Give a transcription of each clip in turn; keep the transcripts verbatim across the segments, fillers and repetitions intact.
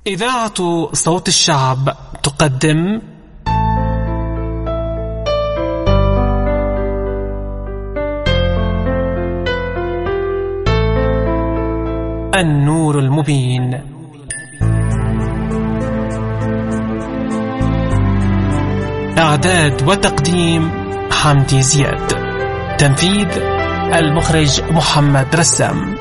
إذاعة صوت الشعب تقدم النور المبين. إعداد وتقديم حمدي زياد. تنفيذ المخرج محمد رسام.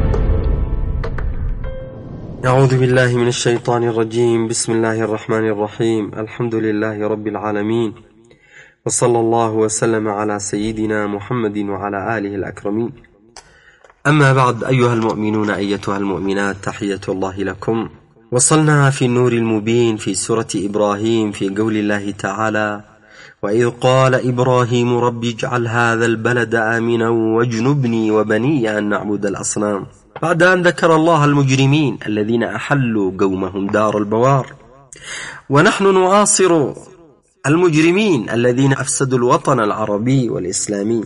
أعوذ بالله من الشيطان الرجيم. بسم الله الرحمن الرحيم. الحمد لله رب العالمين، وصلى الله وسلم على سيدنا محمد وعلى آله الأكرمين. أما بعد، أيها المؤمنون أيتها المؤمنات، تحية الله لكم. وصلنا في النور المبين في سورة إبراهيم في قول الله تعالى: وإذ قال إبراهيم رب اجعل هذا البلد آمنا واجنبني وبني أن نعبد الأصنام. بعد أن ذكر الله المجرمين الذين أحلوا قومهم دار البوار، ونحن نعاصر المجرمين الذين أفسدوا الوطن العربي والإسلامي،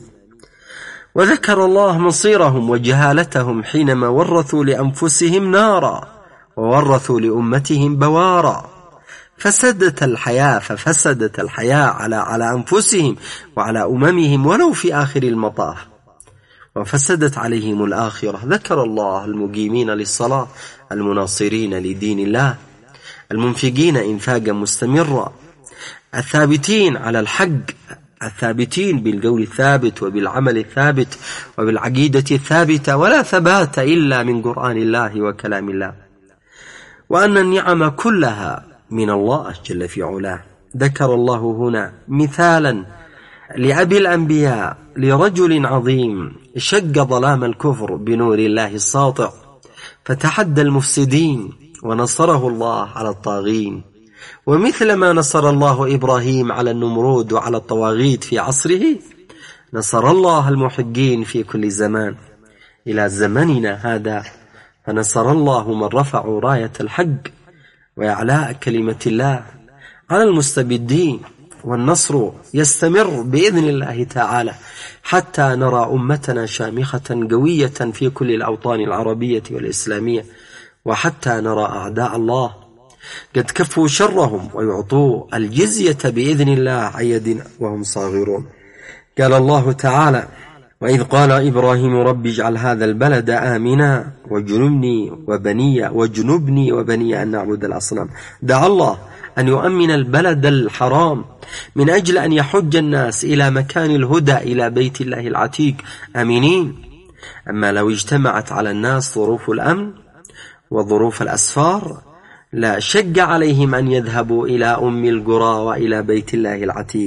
وذكر الله مصيرهم وجهالتهم حينما ورثوا لأنفسهم نارا وورثوا لأمتهم بوارا. فسدت الحياة ففسدت الحياة على على أنفسهم وعلى أممهم ولو في آخر المطاف، وفسدت عليهم الآخرة. ذكر الله المقيمين للصلاة، المناصرين لدين الله، المنفقين إنفاقا مستمرا، الثابتين على الحق، الثابتين بالقول الثابت وبالعمل الثابت وبالعقيدة الثابتة، ولا ثبات إلا من قرآن الله وكلام الله، وأن النعم كلها من الله جل في علاه. ذكر الله هنا مثالا لأبي الأنبياء، لرجل عظيم شق ظلام الكفر بنور الله الساطع، فتحدى المفسدين ونصره الله على الطاغين، ومثل ما نصر الله إبراهيم على النمرود وعلى الطواغيت في عصره، نصر الله المحقين في كل زمان إلى زمننا هذا. فنصر الله من رفعوا راية الحق وإعلاء كلمة الله على المستبدين، والنصر يستمر بإذن الله تعالى حتى نرى أمتنا شامخة قوية في كل الأوطان العربية والإسلامية، وحتى نرى أعداء الله قد كفوا شرهم ويعطوا الجزية بإذن الله عيدنا وهم صاغرون. قال الله تعالى: وإذ قال إبراهيم رب اجعل هذا البلد آمنا واجنبني وبني واجنبني وبني أن نعبد الأصنام. دعا الله أن يؤمن البلد الحرام من أجل أن يحج الناس إلى مكان الهدى، إلى بيت الله العتيق آمنين. أما لو اجتمعت على الناس ظروف الأمن وظروف الأسفار، لا شق عليهم أن يذهبوا إلى أم القرى وإلى بيت الله العتيق.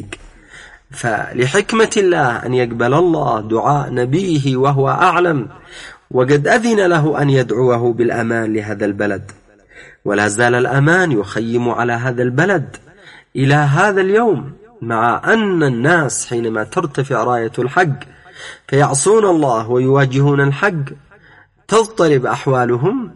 فلحكمة الله أن يقبل الله دعاء نبيه وهو أعلم، وقد أذن له أن يدعوه بالأمان لهذا البلد، ولا زال الأمان يخيم على هذا البلد إلى هذا اليوم، مع أن الناس حينما ترتفع راية الحق فيعصون الله ويواجهون الحق تضطرب أحوالهم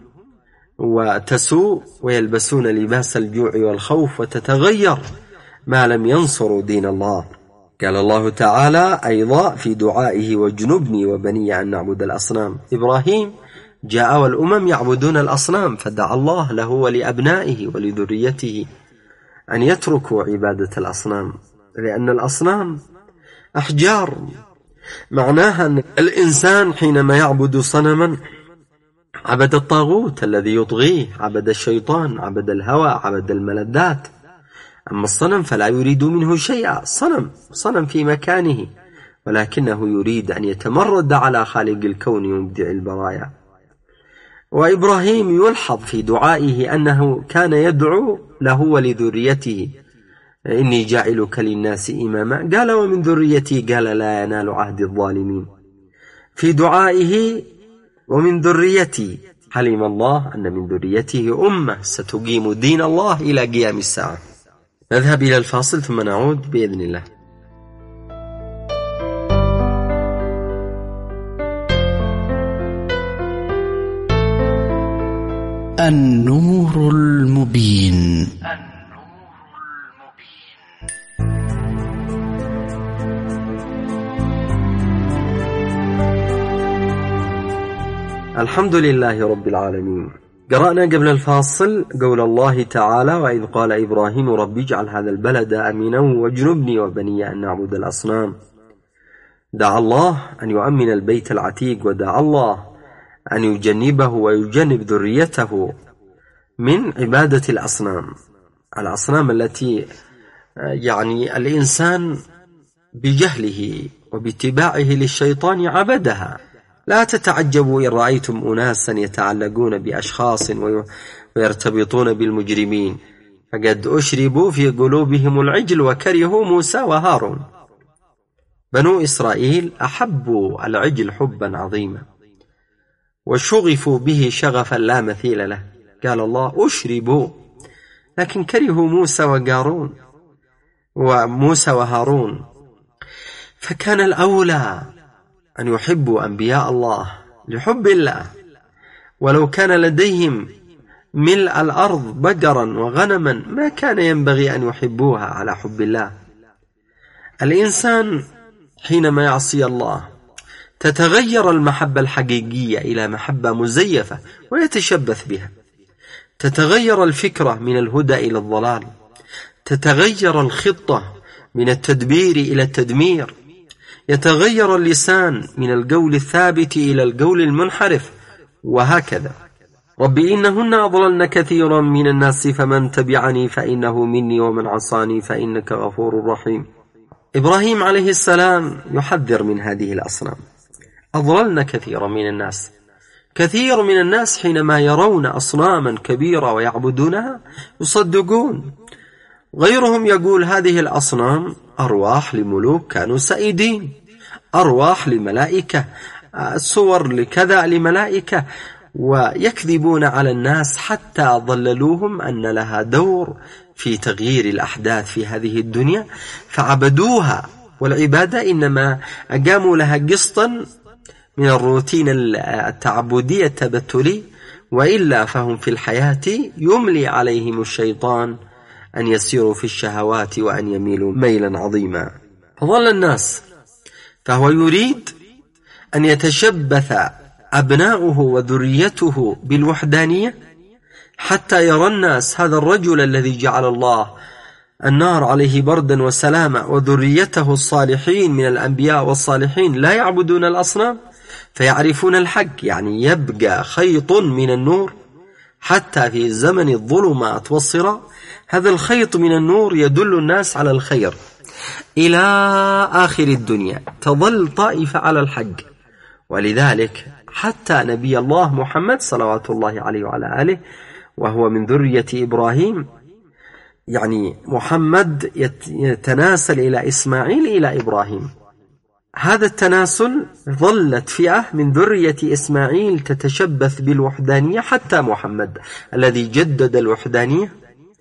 وتسوء، ويلبسون لباس الجوع والخوف، وتتغير ما لم ينصروا دين الله. قال الله تعالى أيضا في دعائه: واجنبني وبني أن نعبد الأصنام. إبراهيم جاء والأمم يعبدون الأصنام، فدعا الله له ولأبنائه ولذريته أن يتركوا عبادة الأصنام، لأن الأصنام أحجار. معناها أن الإنسان حينما يعبد صنما عبد الطاغوت الذي يطغيه، عبد الشيطان، عبد الهوى، عبد الملذات. أما الصنم فلا يريد منه شيئا، صنم صنم في مكانه، ولكنه يريد أن يتمرد على خالق الكون ومبدع البرايا. وإبراهيم يلحظ في دعائه أنه كان يدعو له ولذريته: إني جاعلك للناس إماما. قال: ومن ذريتي؟ قال: لا ينال عهد الظالمين. في دعائه: ومن ذريتي، علم الله أن من ذريته أمة ستقيم دين الله إلى قيام الساعة. نذهب إلى الفاصل ثم نعود بإذن الله. النور المبين. الحمد لله رب العالمين. قرأنا قبل الفاصل قول الله تعالى: وإذ قال إبراهيم رب اجعل هذا البلد آمنا واجنبني وبني أن نعبد الأصنام. دعا الله أن يؤمن البيت العتيق، ودعا الله أن يجنبه ويجنب ذريته من عبادة الأصنام، الأصنام التي يعني الإنسان بجهله وباتباعه للشيطان عبدها. لا تتعجبوا إن رأيتم أناسا يتعلقون بأشخاص ويرتبطون بالمجرمين، فقد أشربوا في قلوبهم العجل وكرهوا موسى وهارون. بنو إسرائيل أحبوا العجل حبا عظيما وشغفوا به شغفا لا مثيل له. قال الله أشربوا، لكن كرهوا موسى وقارون وموسى وهارون. فكان الأولى أن يحبوا أنبياء الله لحب الله، ولو كان لديهم ملء الأرض بقرا وغنما ما كان ينبغي أن يحبوها على حب الله. الإنسان حينما يعصي الله تتغير المحبة الحقيقية إلى محبة مزيفة ويتشبث بها، تتغير الفكرة من الهدى إلى الضلال، تتغير الخطة من التدبير إلى التدمير، يتغير اللسان من القول الثابت إلى القول المنحرف، وهكذا. رب إنهن أضللن كثيرا من الناس فمن تبعني فإنه مني ومن عصاني فإنك غفور رحيم. إبراهيم عليه السلام يحذر من هذه الأصنام. أضللن كثيرا من الناس، كثير من الناس حينما يرون أصناما كبيرة ويعبدونها يصدقون. غيرهم يقول هذه الأصنام أرواح لملوك كانوا سائدين، أرواح لملائكة، صور لكذا لملائكة، ويكذبون على الناس حتى ضللوهم أن لها دور في تغيير الأحداث في هذه الدنيا فعبدوها. والعبادة إنما أقاموا لها قسطا من الروتين التعبدي التبتلي، وإلا فهم في الحياة يملي عليهم الشيطان أن يسيروا في الشهوات وأن يميلوا ميلا عظيما. فضل الناس، فهو يريد أن يتشبث أبناؤه وذريته بالوحدانية حتى يرى الناس هذا الرجل الذي جعل الله النار عليه بردا وسلاما وذريته الصالحين من الأنبياء والصالحين لا يعبدون الأصنام، فيعرفون الحق. يعني يبقى خيط من النور حتى في زمن الظلمات والصراع، هذا الخيط من النور يدل الناس على الخير إلى آخر الدنيا، تظل طائفة على الحق. ولذلك حتى نبي الله محمد صلوات الله عليه وعلى آله وهو من ذرية إبراهيم، يعني محمد يتناسل إلى إسماعيل إلى إبراهيم. هذا التناسل ظلت فئة من ذرية إسماعيل تتشبث بالوحدانية حتى محمد الذي جدد الوحدانية،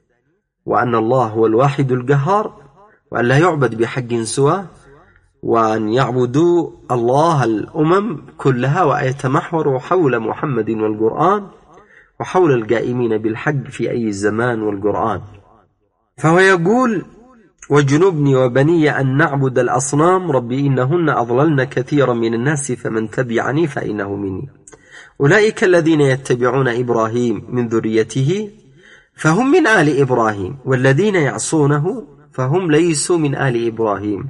وأن الله هو الواحد القهار، وأن لا يعبد بحق سواه، وأن يعبدوا الله الأمم كلها، ويتمحور حول محمد والقرآن وحول القائمين بالحق في أي زمان والقرآن. فهو يقول واجنبني وبني أن نعبد الأصنام ربي إنهن أضللن كثيرا من الناس فمن تبعني فإنه مني. أولئك الذين يتبعون إبراهيم من ذريته فهم من آل إبراهيم، والذين يعصونه فهم ليسوا من آل إبراهيم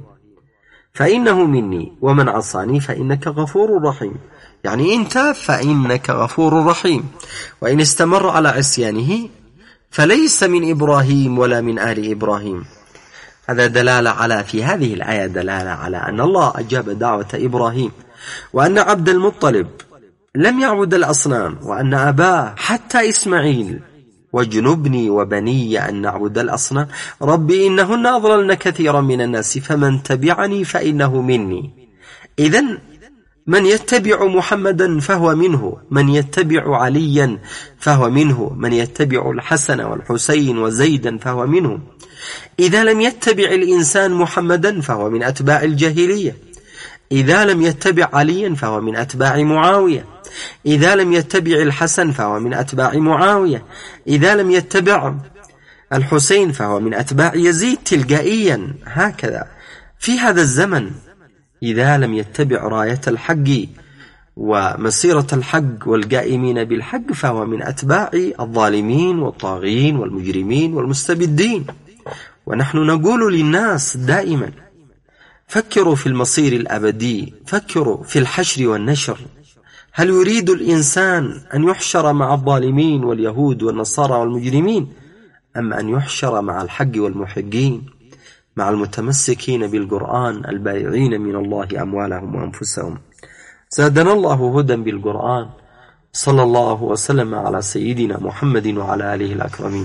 فإنه مني ومن عصاني فإنك غفور رحيم. يعني إن تاب فإنك غفور رحيم، وإن استمر على عصيانه فليس من إبراهيم ولا من آل إبراهيم. هذا دلالة على في هذه الآية دلالة على أن الله أجاب دعوة إبراهيم، وأن عبد المطلب لم يعبد الأصنام، وأن أباه حتى إسماعيل واجنبني وبني أن نعبد الأصنام ربي إنهن أضللن كثيرا من الناس فمن تبعني فإنه مني. إذن من يتبع محمدا فهو منه، من يتبع عليا فهو منه، من يتبع الحسن والحسين وزيدا فهو منه. إذا لم يتبع الإنسان محمدا فهو من أتباع الجاهلية، إذا لم يتبع عليا فهو من أتباع معاوية، إذا لم يتبع الحسن فهو من أتباع معاوية، إذا لم يتبع الحسين فهو من أتباع يزيد تلقائيا. هكذا في هذا الزمن إذا لم يتبع راية الحق ومسيرة الحق والقائمين بالحق، فهو من أتباع الظالمين والطاغين والمجرمين والمستبدين. ونحن نقول للناس دائما: فكروا في المصير الأبدي، فكروا في الحشر والنشر. هل يريد الإنسان أن يحشر مع الظالمين واليهود والنصارى والمجرمين، أم أن يحشر مع الحق والمحقين، مع المتمسكين بالقرآن البائعين من الله أموالهم وأنفسهم؟ زادنا الله هدى بالقرآن. صلى الله وسلم على سيدنا محمد وعلى آله الأكرمين.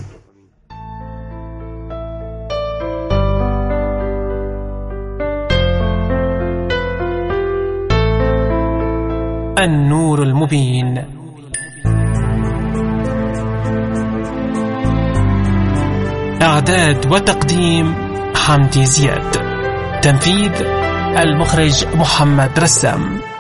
النور المبين. إعداد وتقديم حمدي زياد. تنفيذ المخرج محمد رسام.